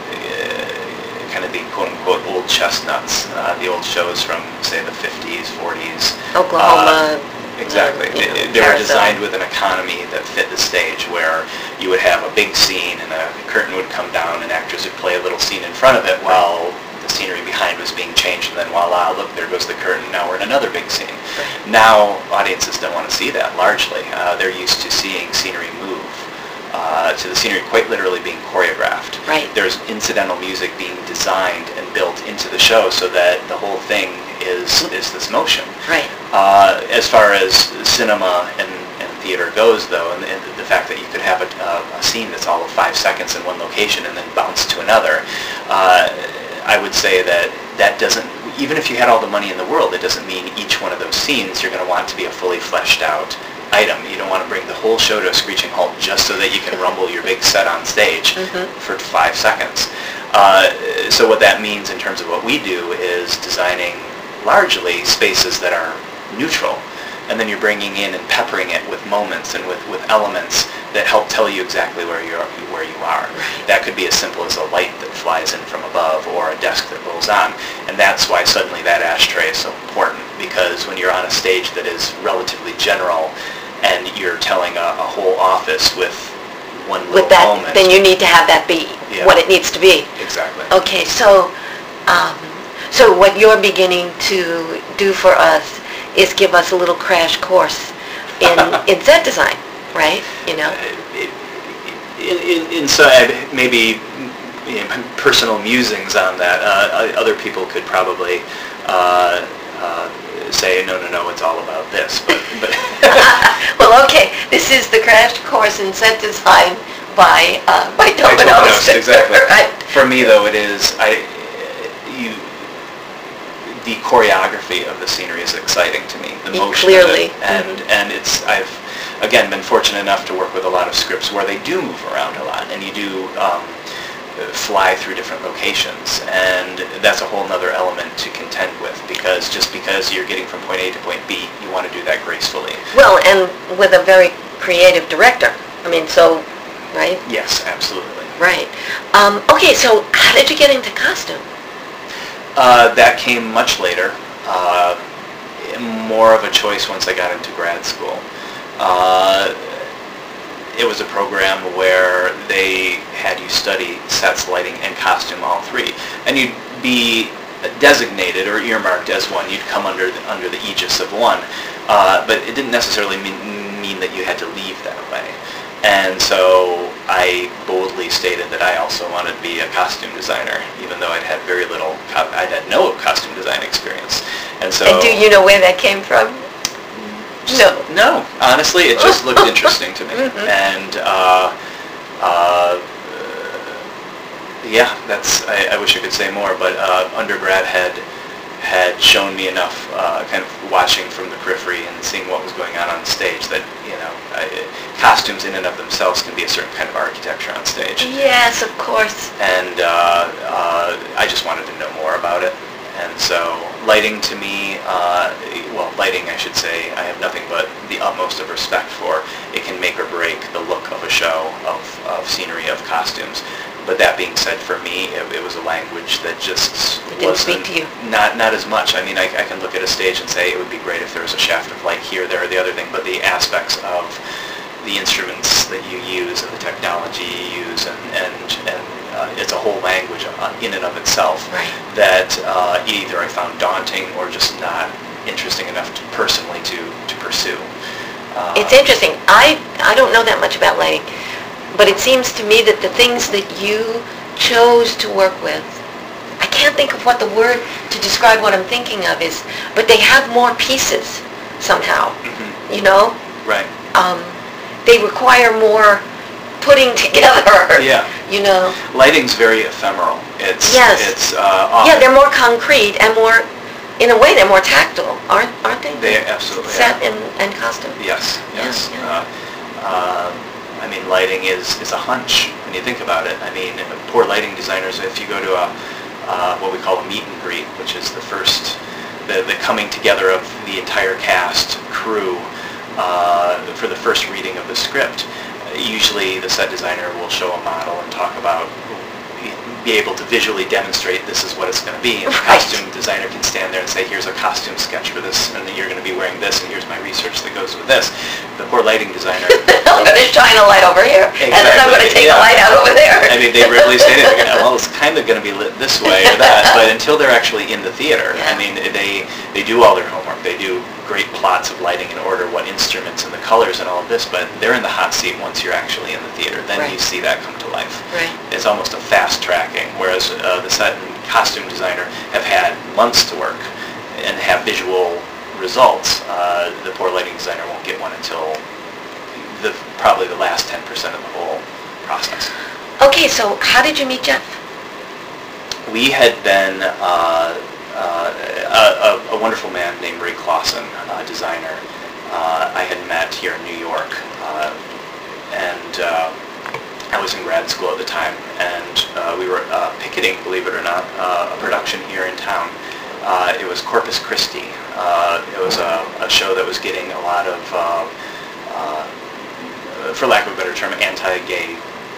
uh, kind of the quote-unquote old chestnuts, uh, the old shows from, say, the fifties, forties. Oklahoma. Uh, Exactly. You know, they, they were Carousel. designed with an economy that fit the stage, where you would have a big scene and a curtain would come down and actors would play a little scene in front of it while the scenery behind was being changed, and then voila, look, there goes the curtain, now we're in another big scene. Right. Now audiences don't want to see that largely. Uh, they're used to seeing scenery move, uh, to the scenery quite literally being choreographed. Right. There's incidental music being designed and built into the show so that the whole thing is is this motion. Right. Uh, as far as cinema and, and theater goes, though, and, and the fact that you could have a, a, a scene that's all of five seconds in one location and then bounce to another, uh, I would say that that doesn't, even if you had all the money in the world, it doesn't mean each one of those scenes you're going to want to be a fully fleshed out item. You don't want to bring the whole show to a screeching halt just so that you can rumble your big set on stage Mm-hmm. for five seconds. Uh, so what that means in terms of what we do is designing largely spaces that are neutral, and then you're bringing in and peppering it with moments and with, with elements that help tell you exactly where you are. Where you are. That could be as simple as a light that flies in from above or a desk that rolls on, and that's why suddenly that ashtray is so important, because when you're on a stage that is relatively general and you're telling a, a whole office with one little With that, moment. then you need to have that be Yeah. what it needs to be. Exactly. Okay, so um, so what you're beginning to do for us is give us a little crash course in in set design, right? You know. In, in, inside, maybe you know, personal musings on that. Uh, other people could probably uh, uh, say, no, no, no, it's all about this. But, but Well, okay, this is the crash course in set design by uh, by I Domino's. don't know, exactly. Right. For me, though, it is I. You. The choreography of the scenery is exciting to me. The Yeah, motion clearly. of it, and Mhm. and it's I've again been fortunate enough to work with a lot of scripts where they do move around a lot, and you do um, fly through different locations, and that's a whole other element to contend with, because just because you're getting from point A to point B, you want to do that gracefully. Well, and with a very creative director. I mean, so, right? Yes, absolutely. Right. Um, okay, so how did you get into costume? Uh, that came much later. Uh, more of a choice once I got into grad school. Uh, it was a program where they had you study sets, lighting, and costume, all three. And you'd be designated or earmarked as one. You'd come under the, under the aegis of one. Uh, but it didn't necessarily mean, mean that you had to leave that way. And so I boldly stated that I also wanted to be a costume designer, even though I'd had very little, co- I'd had no costume design experience. And so... And do you know where that came from? No. No, honestly, it just looked interesting to me. Mhm. And, uh, uh, yeah, that's, I, I wish I could say more, but uh, undergrad had had shown me enough, uh, kind of watching from the periphery and seeing what was going on on stage, that, you know, I, costumes in and of themselves can be a certain kind of architecture on stage. Yes, of course. And uh, uh, I just wanted to know more about it. And so lighting to me, uh, well, lighting I should say, I have nothing but the utmost of respect for. It can make or break the look of a show, of, of scenery, of costumes. But that being said, for me, it, it was a language that just It didn't wasn't, speak to you. not not as much. I mean, I, I can look at a stage and say it would be great if there was a shaft of light here, there, or the other thing, but the aspects of the instruments that you use and the technology you use, and, and, and uh, it's a whole language in and of itself Right. that uh, either I found daunting or just not interesting enough to, personally to, to pursue. Uh, It's interesting. I, I don't know that much about lighting, but it seems to me that the things that you chose to work with, I can't think of what the word to describe what I'm thinking of is, but they have more pieces somehow, mhm, you know? Right. Um, they require more putting together, Yeah. you know? Lighting's very ephemeral. It's, Yes. it's uh, often, Yeah, they're more concrete and more, in a way, they're more tactile, aren't aren't they? They absolutely Set are. and, and costume. Yes, yes. Yeah, yeah. Uh, uh, I mean, lighting is, is a hunch when you think about it. I mean, poor lighting designers, if you go to a uh, what we call a meet and greet, which is the first, the, the coming together of the entire cast, crew, uh, for the first reading of the script, usually the set designer will show a model and talk about, be able to visually demonstrate this is what it's going to be. And the Right. costume designer can stand there and say, here's a costume sketch for this, and then you're going to be wearing this, and here's my research that goes with this. The poor lighting designer... I'm going to shine a light over here, and then I'm going to Exactly, take a yeah. light out over there. I mean, they really say that, well, it's kind of going to be lit this way or that, but until they're actually in the theater, Yeah. I mean, they they do all their homework. They do great plots of lighting and order what instruments and the colors and all of this, but they're in the hot seat once you're actually in the theater. Then Right. you see that come to life. Right. It's almost a fast tracking, whereas uh, the set and costume designer have had months to work and have visual results. Uh, the poor lighting designer won't get one until the probably the last ten percent of the whole process. Okay, so how did you meet Jeff? We had been uh, uh, a, a, a wonderful man named Ray Clausen, a designer. Uh, I had met here in New York, uh, and uh, I was in grad school at the time, and uh, we were uh, picketing, believe it or not, uh, a production here in town. Uh, it was Corpus Christi. Uh, it was a, a show that was getting a lot of, uh, uh, for lack of a better term, anti-gay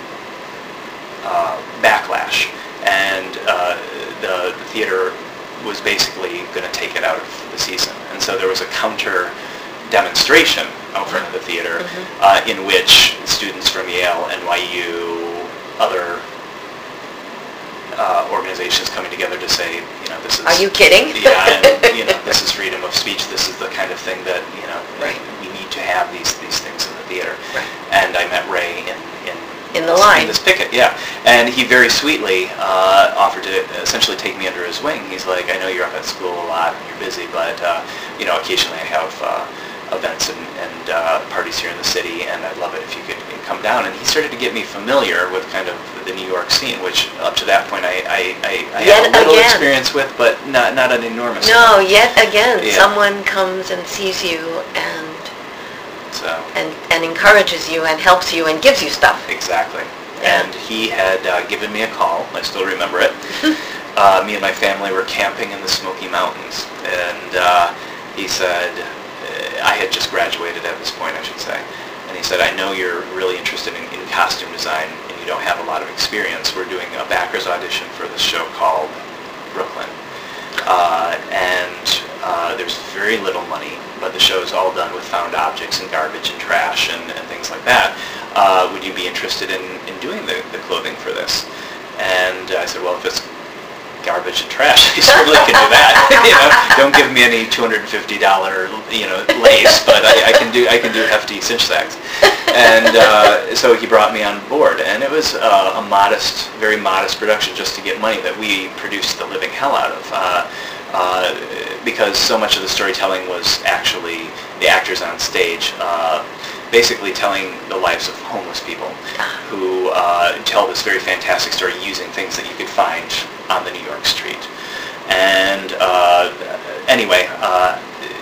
uh, backlash. And uh, the, the theater was basically going to take it out of the season. And so there was a counter demonstration out front of the theater, Mm-hmm. uh, in which students from Yale, N Y U, other uh, organizations coming together to say, you know, this is... Are you kidding? Yeah, and, you know, this is freedom of speech. This is the kind of thing that, you know, Right. we need to have these these things in the theater. Right. And I met Ray in, in In the line. in this picket, yeah. And he very sweetly uh, offered to essentially take me under his wing. He's like, I know you're up at school a lot and you're busy, but uh, you know, occasionally I have uh, events and, and uh, parties here in the city, and I'd love it if you could come down. And he started to get me familiar with kind of the New York scene, which up to that point I, I, I, I had a Yet little again. experience with, but not not an enormous No, amount. yet again, Yeah. someone comes and sees you and, So. and and encourages you and helps you and gives you stuff. Exactly. Yeah. And he had uh, given me a call. I still remember it. uh, me and my family were camping in the Smoky Mountains, and uh, he said, uh, I had just graduated at this point, I should say, and he said, I know you're really interested in, in costume design, and you don't have a lot of experience. We're doing a backers audition for this show called Brooklyn. Uh, and uh, there's very little money, but the show's all done with found objects and garbage and trash and, and things like that. Uh, would you be interested in, in doing the, the clothing for this? And I said, well, if it's garbage and trash, I certainly can do that. You know, don't give me any two hundred fifty dollars, you know, lace, but I, I can do I can do hefty cinch sacks. And uh, so he brought me on board, and it was uh, a modest, very modest production just to get money that we produced the living hell out of. Uh, uh, because so much of the storytelling was actually the actors on stage, uh, basically telling the lives of homeless people who uh, tell this very fantastic story using things that you could find on the New York street. And uh, anyway, uh,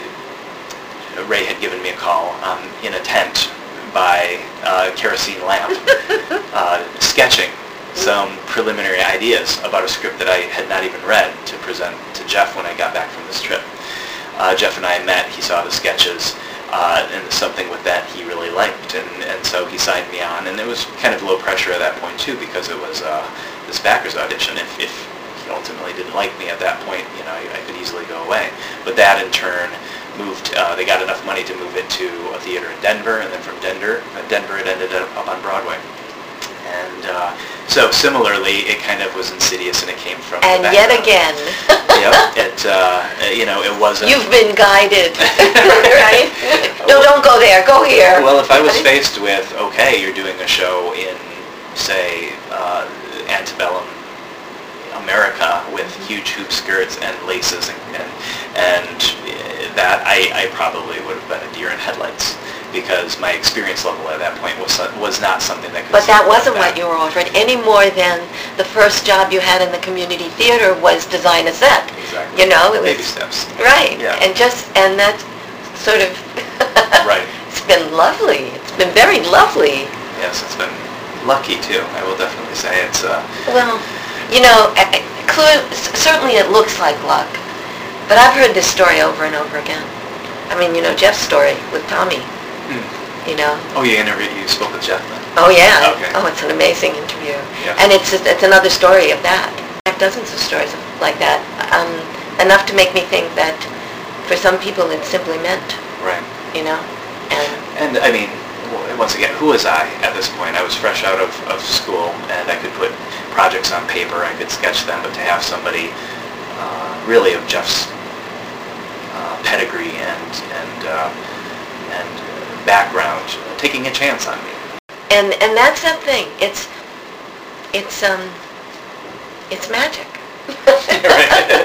Ray had given me a call um, in a tent by a kerosene lamp, uh, sketching some preliminary ideas about a script that I had not even read to present to Jeff when I got back from this trip. Uh, Jeff and I met, he saw the sketches, uh, and something with that he really liked, and, and so he signed me on, and it was kind of low pressure at that point too, because it was uh, this backers audition. If, if he ultimately didn't like me at that point, you know, I, I could easily go away. But that in turn moved, uh, they got enough money to move it to a theater in Denver, and then from Denver, Denver it ended up up on Broadway. And uh, so similarly, it kind of was insidious, and it came from And the yet background. again, Yep. It uh, you know it wasn't. you've been guided, right? No, don't go there. Go here. Well, if I was faced with, okay, you're doing a show in, say, uh, antebellum America with huge hoop skirts and laces, and and, and that I, I probably would have been a deer in headlights, because my experience level at that point was was not something that could. But that wasn't that. what you were offered any more than the first job you had in the community theater was design a set. Exactly. You know, it was baby steps. right, Yeah. and just and that sort of Right. It's been lovely. It's been very lovely. Yes, it's been lucky too. I will definitely say it's. Uh, Well, you know, I- I- clear- certainly it looks like luck, but I've heard this story over and over again. I mean, you know, Jeff's story with Tommy. hmm. You know. Oh, you interviewed. You spoke with Jeff then. Oh yeah. Okay. Oh, it's an amazing interview. Yeah. And it's it's another story of that. I have dozens of stories like that. Um, enough to make me think that for some people it's simply meant. Right. You know. And And I mean, w- once again, who was I at this point? I was fresh out of, of school, and I could put projects on paper, I could sketch them, but to have somebody uh, really of Jeff's uh, pedigree and and uh, and background taking a chance on me. and and that's that thing. It's it's um it's magic. Right.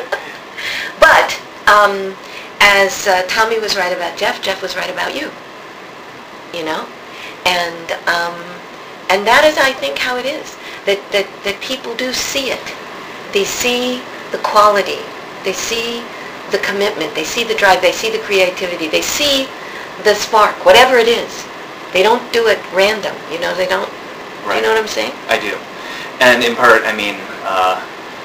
But um, as uh, Tommy was right about Jeff, Jeff was right about you. You know, and um, and that is, I think, how it is. That, that that people do see it. They see the quality. They see the commitment. They see the drive. They see the creativity. They see the spark, whatever it is. They don't do it random. You know, they don't. Right. You know what I'm saying? I do. And in part, I mean, uh,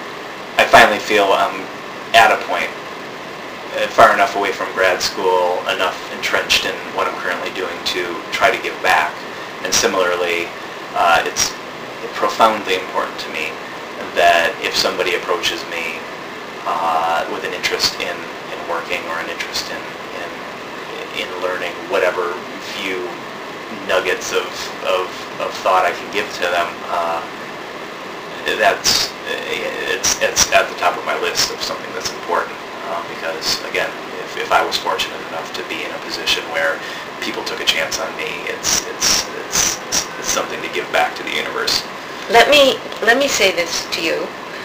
I finally feel I'm at a point uh, far enough away from grad school, enough entrenched in what I'm currently doing to try to give back. And similarly, uh, it's profoundly important to me that if somebody approaches me uh, with an interest in, in working or an interest in, in in learning whatever few nuggets of, of, of thought I can give to them, uh, that's it's it's at the top of my list of something that's important, uh, because again, if, if I was fortunate enough to be in a position where people took a chance on me, it's it's it's, it's, it's something to give back to the universe. Let me let me say this to you.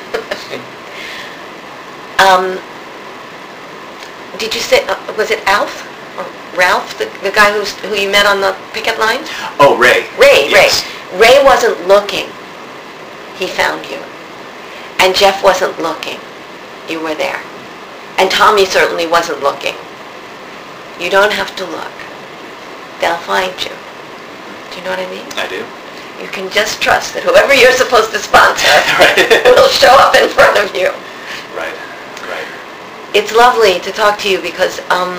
um, did you say uh, was it Alf or Ralph, the, the guy who's who you met on the picket line? Oh, Ray. Ray, Yes. Ray. Ray wasn't looking. He found you. And Jeff wasn't looking. You were there. And Tommy certainly wasn't looking. You don't have to look. They'll find you. Do you know what I mean? I do. You can just trust that whoever you're supposed to sponsor Right. will show up in front of you. Right. Right. It's lovely to talk to you because um,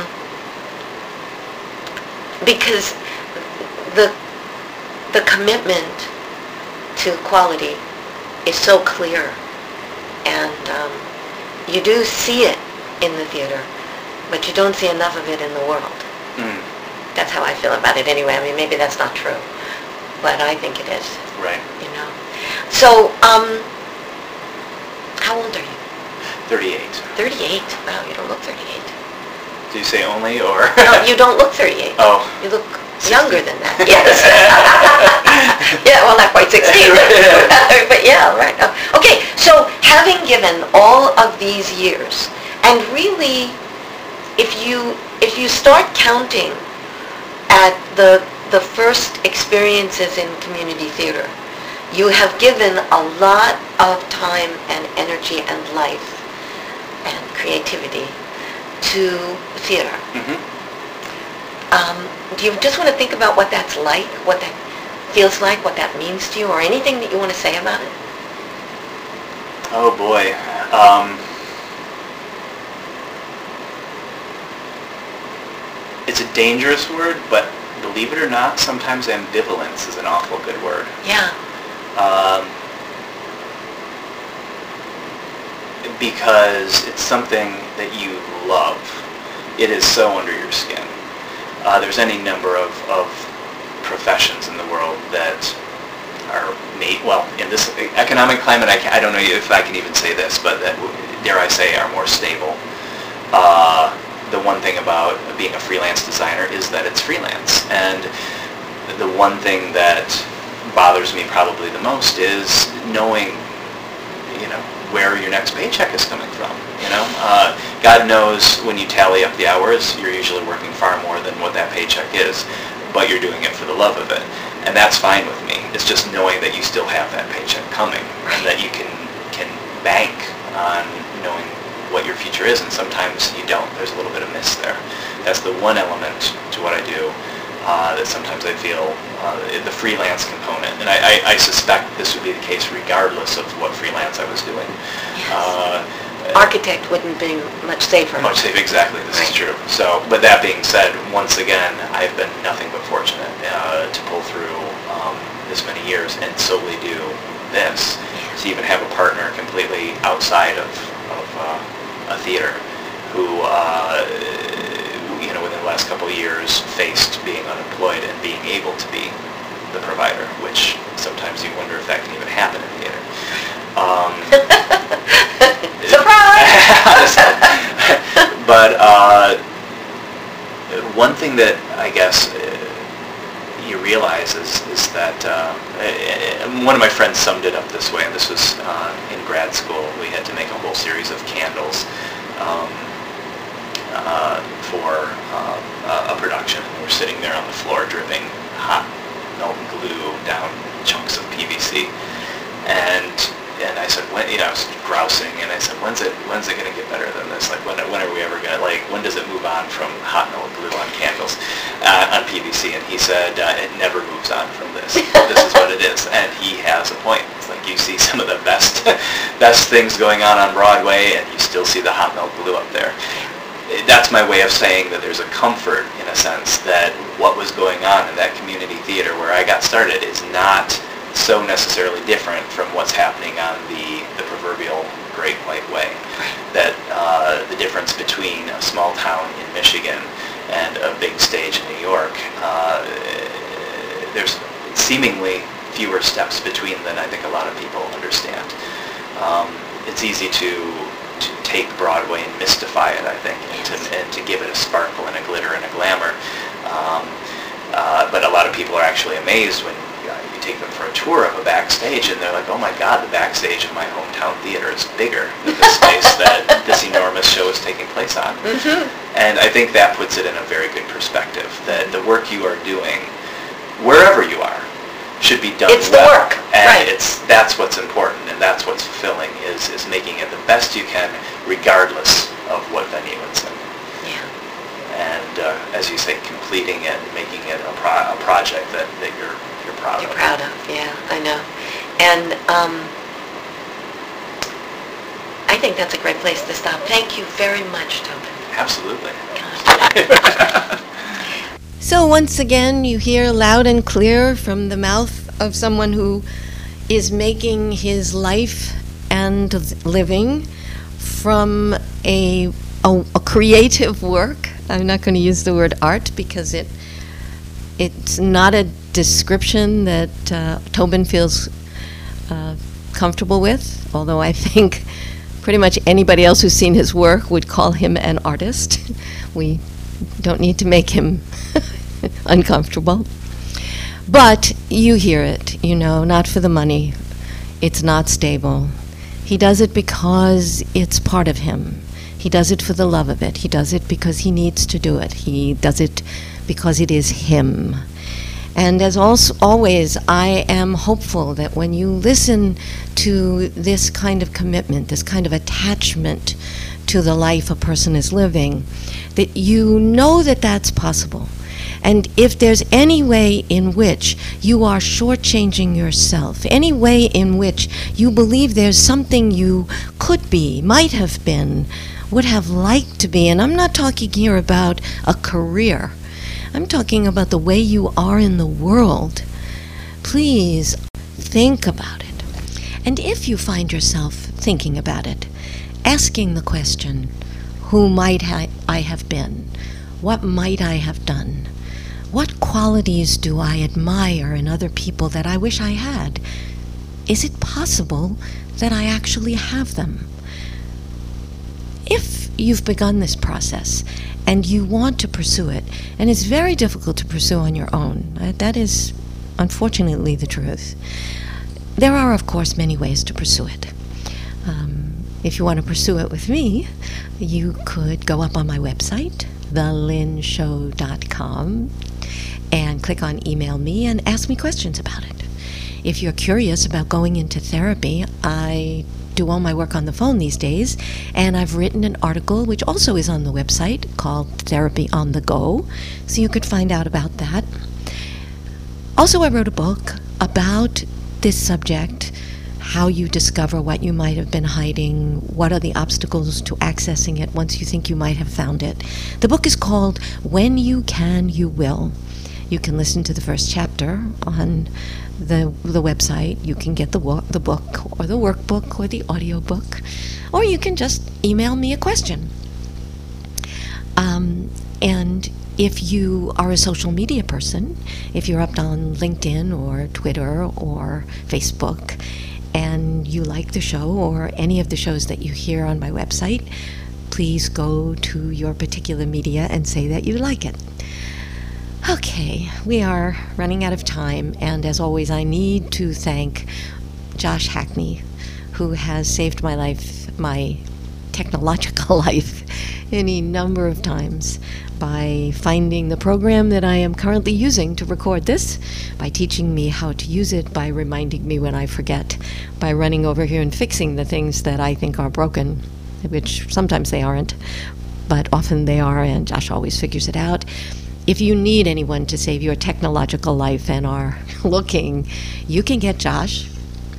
because the the commitment to quality is so clear, and um, you do see it in the theater, but you don't see enough of it in the world. Mm. That's how I feel about it anyway. I mean, maybe that's not true, but I think it is. Right. You know. So, um, how old are you? thirty-eight. thirty-eight. Wow, you don't look thirty-eight. Do you say only or? No, you don't look thirty-eight. Oh. You look younger than that. Yes. Yeah, well, not quite sixteen. But yeah, right. Oh, okay, so having given all of these years, and really, if you if you start counting at the the first experiences in community theater, you have given a lot of time and energy and life and creativity to theater. Mm-hmm. Um, do you just want to think about what that's like, what that feels like, what that means to you, or anything that you want to say about it? Oh boy. Um, it's a dangerous word, but believe it or not, sometimes ambivalence is an awful good word. Yeah. Um, because it's something that you love. It is so under your skin. Uh, there's any number of, of professions in the world that are may, well, in this economic climate, I, can, I don't know if I can even say this, but that, dare I say, are more stable. Uh, the one thing about being a freelance designer is that it's freelance. And the one thing that bothers me probably the most is knowing, you know, where your next paycheck is coming from. You know, uh, God knows when you tally up the hours, you're usually working far more than what that paycheck is, but you're doing it for the love of it. And that's fine with me. It's just knowing that you still have that paycheck coming and that you can can bank on knowing what your future is, and sometimes you don't. There's a little bit of miss there. That's the one element to what I do uh, that sometimes I feel uh, the freelance component. And I, I, I suspect this would be the case regardless of what freelance I was doing. Yes. Uh, Architect wouldn't be much safer. Much safer, exactly. This Right. is true. So, but that being said, once again, I've been nothing but fortunate uh, to pull through um, this many years and solely do this. To even have a partner completely outside of, of uh, a theater who, uh, you know, within the last couple of years faced being unemployed and being able to be the provider, which sometimes you wonder if that can even happen in theater. Um, Surprise! But uh, one thing that I guess uh, you realize is, is that uh, one of my friends summed it up this way, and this was uh, in grad school. We had to make a whole series of candles um, uh, for uh, a production. We're sitting there on the floor dripping hot melt glue down chunks of P V C, and And I said, when, you know, I was grousing, and I said, when's it, when's it going to get better than this? Like, when, when are we ever going to, like, when does it move on from hot melt glue on candles, uh, on P V C? And he said, uh, it never moves on from this. This is what it is. And he has a point. It's like you see some of the best, best things going on on Broadway, and you still see the hot melt glue up there. That's my way of saying that there's a comfort, in a sense, that what was going on in that community theater where I got started is not so necessarily different from what's happening on the, the proverbial Great White Way. That uh, the difference between a small town in Michigan and a big stage in New York, uh, there's seemingly fewer steps between than I think a lot of people understand. Um, it's easy to, to take Broadway and mystify it, I think, and to, and to give it a sparkle and a glitter and a glamour. Um, uh, but a lot of people are actually amazed when you take them for a tour of a backstage, and they're like, oh my God, the backstage of my hometown theater is bigger than the space that this enormous show is taking place on. Mm-hmm. And I think that puts it in a very good perspective, that the work you are doing, wherever you are, should be done It's the well. work, And right. it's, that's what's important, and that's what's fulfilling, is, is making it the best you can, regardless of what venue it's in. Yeah. And uh, as you say, completing it, making it a, pro- a project that, that you're you're proud You're of. proud of, yeah, I know. And um, I think that's a great place to stop. Thank you very much, Tobin. Absolutely. So once again, you hear loud and clear from the mouth of someone who is making his life and living from a, a, a creative work. I'm not going to use the word art because it it's not a description that uh, Tobin feels uh, comfortable with, although I think pretty much anybody else who's seen his work would call him an artist. We don't need to make him uncomfortable. But you hear it, you know, not for the money. It's not stable. He does it because it's part of him. He does it for the love of it. He does it because he needs to do it. He does it because it is him. And as also, always, I am hopeful that when you listen to this kind of commitment, this kind of attachment to the life a person is living, that you know that that's possible. And if there's any way in which you are shortchanging yourself, any way in which you believe there's something you could be, might have been, would have liked to be, and I'm not talking here about a career, I'm talking about the way you are in the world, please think about it. And if you find yourself thinking about it, asking the question, who might I, I have been? What might I have done? What qualities do I admire in other people that I wish I had? is it possible that I actually have them? If you've begun this process and you want to pursue it, and it's very difficult to pursue on your own, uh, that is unfortunately the truth. There are, of course, many ways to pursue it. Um, if you want to pursue it with me, you could go up on my website, the lynn show dot com, and click on Email Me and ask me questions about it. If you're curious about going into therapy, I do all my work on the phone these days, and I've written an article which also is on the website called Therapy on the Go, so you could find out about that. Also, I wrote a book about this subject, how you discover what you might have been hiding, what are the obstacles to accessing it once you think you might have found it. The book is called When You Can, You Will. You can listen to the first chapter on the the website. You can get the wo- the book or the workbook or the audiobook, or you can just email me a question. Um, and if you are a social media person, if you're up on LinkedIn or Twitter or Facebook, and you like the show or any of the shows that you hear on my website, please go to your particular media and say that you like it. Okay, we are running out of time, and as always, I need to thank Josh Hackney, who has saved my life, my technological life, any number of times by finding the program that I am currently using to record this, by teaching me how to use it, by reminding me when I forget, by running over here and fixing the things that I think are broken, which sometimes they aren't, but often they are, and Josh always figures it out. If you need anyone to save your technological life and are looking, you can get Josh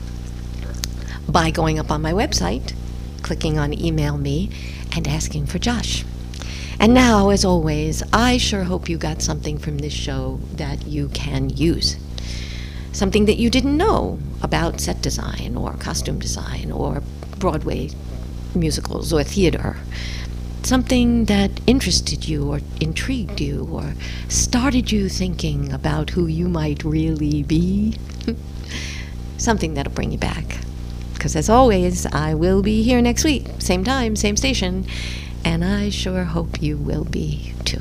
by going up on my website, clicking on Email Me, and asking for Josh. And now, as always, I sure hope you got something from this show that you can use. Something that you didn't know about set design or costume design or Broadway musicals or theater. Something that interested you or intrigued you or started you thinking about who you might really be. Something that'll bring you back. Because as always, I will be here next week, same time, same station, and I sure hope you will be too.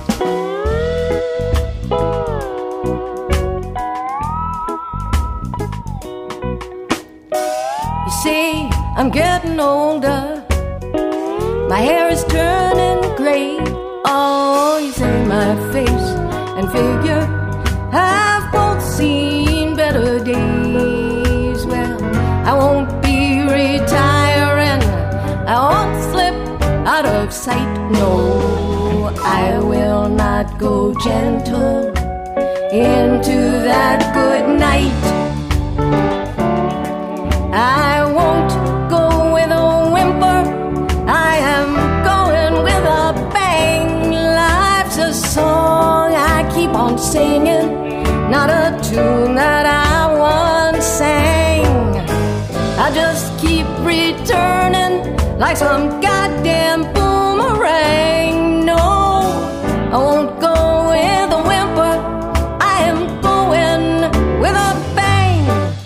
You see, I'm getting older. My hair is turning gray. Oh, you say my face and figure have both seen better days. Well, I won't be retiring. I won't slip out of sight. No, I will not go gentle into that good night. I won't go with a whimper. I am going with a bang. Life's a song I keep on singing, not a tune that I once sang. I just keep returning like some goddamn boomerang. No, I won't go with a whimper. I am going with a bang.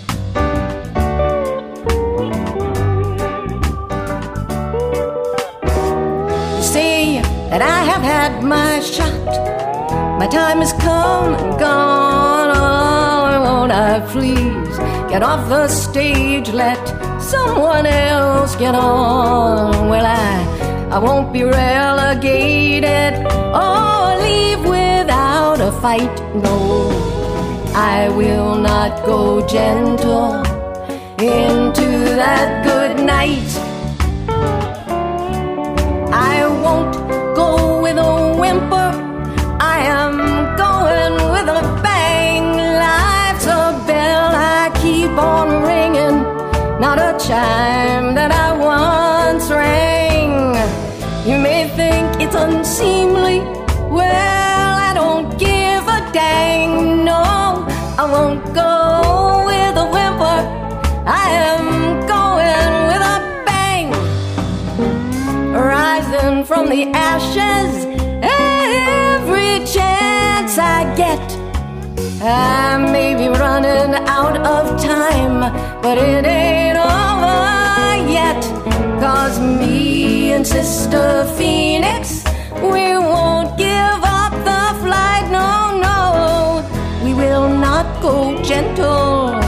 You see that I have had my shot. My time has come and gone. Oh, won't I please get off the stage, let someone else get on. Well, I, I won't be relegated or leave without a fight. No, I will not go gentle into that good night. I won't go with a whimper. I am going with a bang. Life's a bell I keep on ringing, not a chime that I once rang. You may think it's unseemly. Well, I don't give a dang. No, I won't go with a whimper. I am going with a bang. Rising from the ashes every chance I get. I may be running out of time, but it ain't over yet. 'Cause me and Sister Phoenix, we won't give up the flight, no, no. We will not go gentle